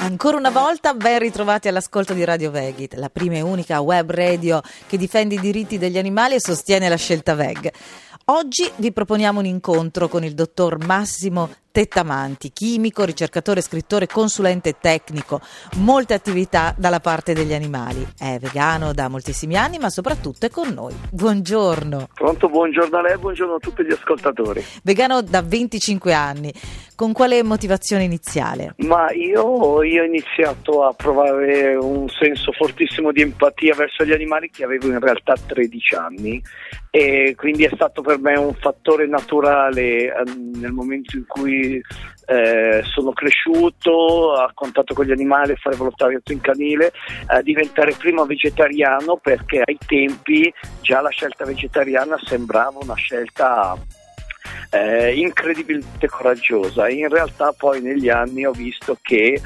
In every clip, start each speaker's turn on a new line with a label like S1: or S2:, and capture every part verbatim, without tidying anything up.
S1: Ancora una volta ben ritrovati all'ascolto di Radio Vegit, la prima e unica web radio che difende i diritti degli animali e sostiene la scelta veg. Oggi vi proponiamo un incontro con il dottor Massimo Tettamanti, chimico, ricercatore, scrittore, consulente tecnico, molte attività dalla parte degli animali. È vegano da moltissimi anni, ma soprattutto è con noi. Buongiorno.
S2: Pronto, buongiorno a lei, buongiorno a tutti gli ascoltatori.
S1: Vegano da venticinque anni. Con quale motivazione iniziale?
S2: Ma io, io ho iniziato a provare un senso fortissimo di empatia verso gli animali che avevo in realtà tredici anni, e quindi è stato per me un fattore naturale eh, nel momento in cui eh, sono cresciuto a contatto con gli animali, a fare volontariato in canile, a diventare prima vegetariano, perché ai tempi già la scelta vegetariana sembrava una scelta Eh, incredibilmente coraggiosa. In realtà poi negli anni ho visto che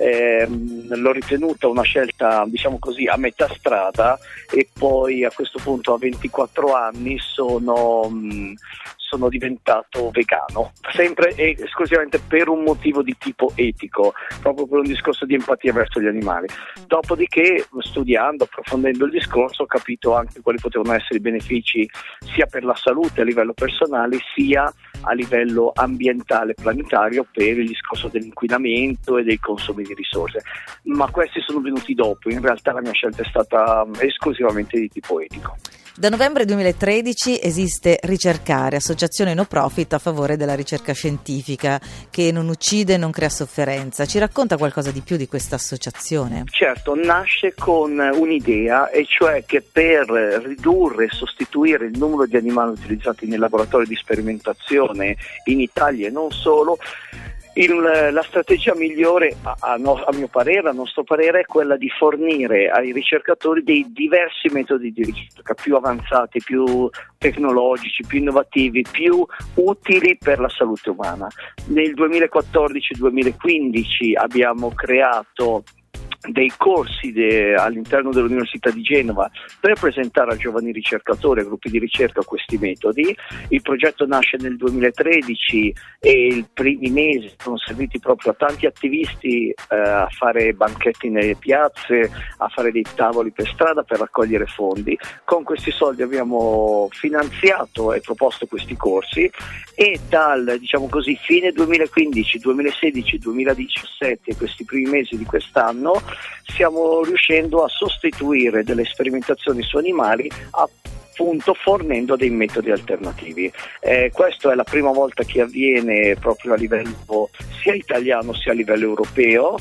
S2: ehm, l'ho ritenuta una scelta, diciamo così, a metà strada, e poi a questo punto a ventiquattro anni sono mh, sono diventato vegano, sempre e esclusivamente per un motivo di tipo etico, proprio per un discorso di empatia verso gli animali. Dopodiché, studiando, approfondendo il discorso, ho capito anche quali potevano essere i benefici sia per la salute a livello personale, sia a livello ambientale planetario, per il discorso dell'inquinamento e dei consumi di risorse. Ma questi sono venuti dopo. In realtà la mia scelta è stata esclusivamente di tipo etico.
S1: Da novembre duemilatredici esiste Ricercare, associazione no profit a favore della ricerca scientifica che non uccide e non crea sofferenza. Ci racconta qualcosa di più di questa associazione?
S2: Certo, nasce con un'idea, e cioè che per ridurre e sostituire il numero di animali utilizzati nei laboratori di sperimentazione in Italia e non solo, Il, la strategia migliore, a, a, no, a mio parere, a nostro parere, è quella di fornire ai ricercatori dei diversi metodi di ricerca più avanzati, più tecnologici, più innovativi, più utili per la salute umana. Nel duemilaquattordici duemilaquindici abbiamo creato dei corsi de, all'interno dell'Università di Genova per presentare a giovani ricercatori, a gruppi di ricerca, questi metodi. Il progetto nasce nel duemilatredici e i primi mesi sono serviti proprio a tanti attivisti eh, a fare banchetti nelle piazze, a fare dei tavoli per strada per raccogliere fondi. Con questi soldi abbiamo finanziato e proposto questi corsi, e dal, diciamo così, fine duemilaquindici, duemilasedici, duemiladiciassette e questi primi mesi di quest'anno stiamo riuscendo a sostituire delle sperimentazioni su animali appunto fornendo dei metodi alternativi. Eh, questo è la prima volta che avviene proprio a livello sia italiano sia a livello europeo,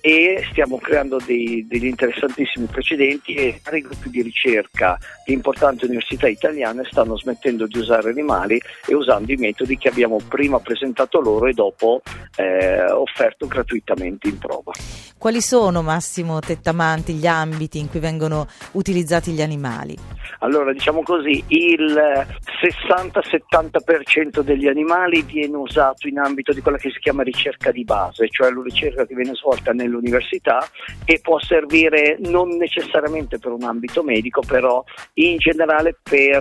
S2: e stiamo creando dei, degli interessantissimi precedenti, e vari gruppi di ricerca di importanti università italiane stanno smettendo di usare animali e usando i metodi che abbiamo prima presentato loro e dopo eh, offerto gratuitamente in prova.
S1: Quali sono, Massimo Tettamanti, gli ambiti in cui vengono utilizzati gli animali?
S2: Allora, diciamo così, il sessanta settanta per cento degli animali viene usato in ambito di quella che si chiama ricerca di base, cioè la ricerca che viene svolta nell'università, e può servire non necessariamente per un ambito medico, però in generale per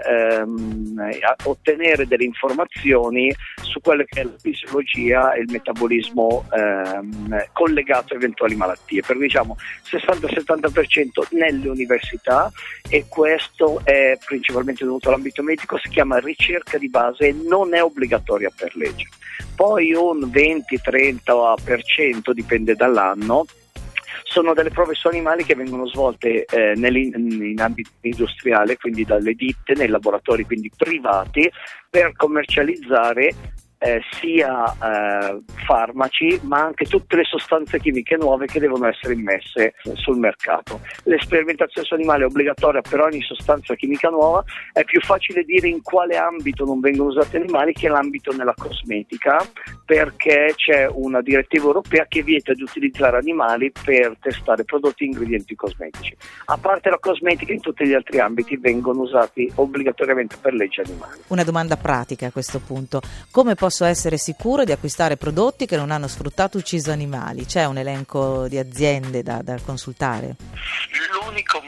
S2: ehm, ottenere delle informazioni su quelle che è la fisiologia e il metabolismo ehm, collegato a eventuali malattie. Per cui diciamo sessanta settanta per cento nelle università, e questo è principalmente dovuto all'ambito medico. Si chiama ricerca di base e non è obbligatoria per legge. Poi un venti trenta per cento, dipende dall'anno, sono delle prove su animali che vengono svolte eh, in ambito industriale, quindi dalle ditte, nei laboratori quindi privati, per commercializzare Eh, sia eh, farmaci, ma anche tutte le sostanze chimiche nuove che devono essere immesse sul mercato. L'esperimentazione su animali è obbligatoria per ogni sostanza chimica nuova. È più facile dire in quale ambito non vengono usati animali che l'ambito nella cosmetica, perché c'è una direttiva europea che vieta di utilizzare animali per testare prodotti e ingredienti cosmetici. A parte la cosmetica, in tutti gli altri ambiti vengono usati obbligatoriamente per legge animali.
S1: Una domanda pratica a questo punto: come posso essere sicuro di acquistare prodotti che non hanno sfruttato o ucciso animali? C'è un elenco di aziende da, da consultare?
S2: L'unico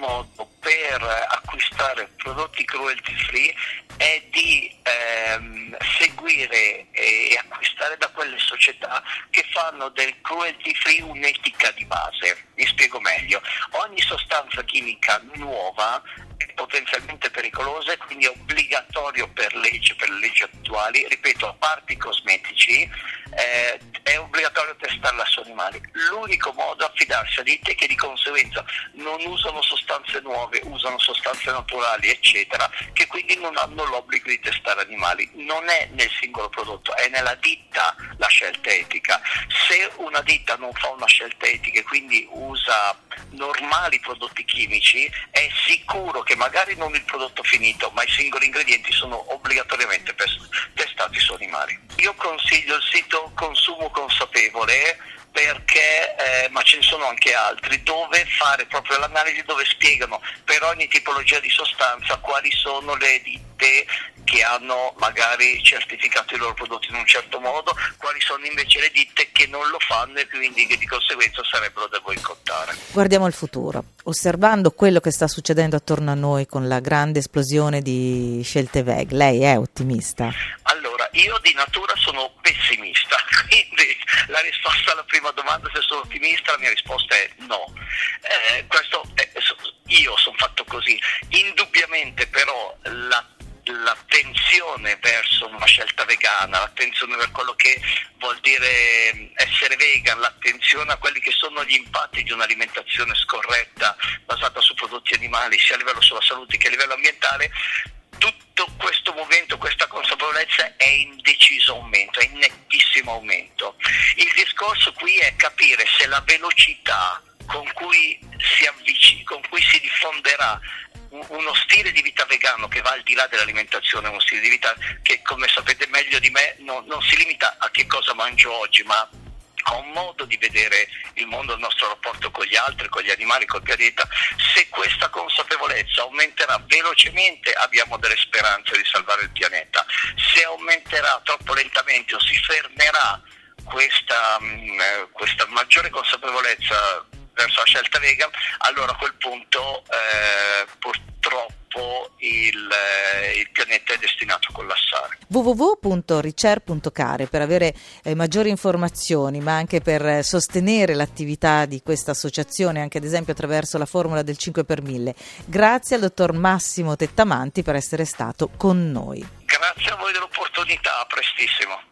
S2: modo per acquistare prodotti cruelty free è di ehm, seguire e acquistare da quelle società che fanno del cruelty free un'etica di base. Mi spiego meglio. Ogni sostanza chimica nuova è potenzialmente pericolosa e quindi è obbligatorio per legge, per le leggi attuali, ripeto, a parte i cosmetici, eh, è obbligatorio testarla su animali. L'unico modo è affidarsi a ditte che di conseguenza non usano sostanze nuove, usano sostanze naturali, eccetera, che quindi non hanno l'obbligo di testare animali. Non è nel singolo prodotto, è nella ditta la scelta etica. Se una ditta non fa una scelta etica e quindi usa normali prodotti chimici, è sicuro che magari non il prodotto finito, ma i singoli ingredienti sono obbligatoriamente testati su animali. Io consiglio il sito Consumo Consapevole, perché eh, ma ce ne sono anche altri, dove fare proprio l'analisi, dove spiegano per ogni tipologia di sostanza quali sono le ditte che hanno magari certificato i loro prodotti in un certo modo, quali sono invece le ditte che non lo fanno e quindi che di conseguenza sarebbero da boicottare.
S1: Guardiamo il futuro, osservando quello che sta succedendo attorno a noi con la grande esplosione di scelte veg. Lei è ottimista?
S2: Allora, io di natura sono pessimista, quindi la risposta alla prima domanda, se sono ottimista, la mia risposta è no. Eh, questo è, io sono fatto così. Indubbiamente però la l'attenzione verso una scelta vegana, l'attenzione per quello che vuol dire essere vegan, l'attenzione a quelli che sono gli impatti di un'alimentazione scorretta basata su prodotti animali, sia a livello sulla salute che a livello ambientale, tutto questo movimento, questa consapevolezza è in deciso aumento, è in nettissimo aumento. Il discorso qui è capire se la velocità con cui si avvicina, con cui si diffonderà uno stile di vita vegano che va al di là dell'alimentazione, uno stile di vita che, come sapete meglio di me, non, non si limita a che cosa mangio oggi, ma a un modo di vedere il mondo, il nostro rapporto con gli altri, con gli animali, col pianeta. Se questa consapevolezza aumenterà velocemente, abbiamo delle speranze di salvare il pianeta. Se aumenterà troppo lentamente o si fermerà questa, mh, questa maggiore consapevolezza verso la scelta vegan, allora a quel punto eh, purtroppo il, eh, il pianeta è destinato a collassare.
S1: w w w punto ricer punto care per avere eh, maggiori informazioni, ma anche per eh, sostenere l'attività di questa associazione, anche ad esempio attraverso la formula del cinque per mille. Grazie al dottor Massimo Tettamanti per essere stato con noi.
S2: Grazie a voi dell'opportunità, a prestissimo.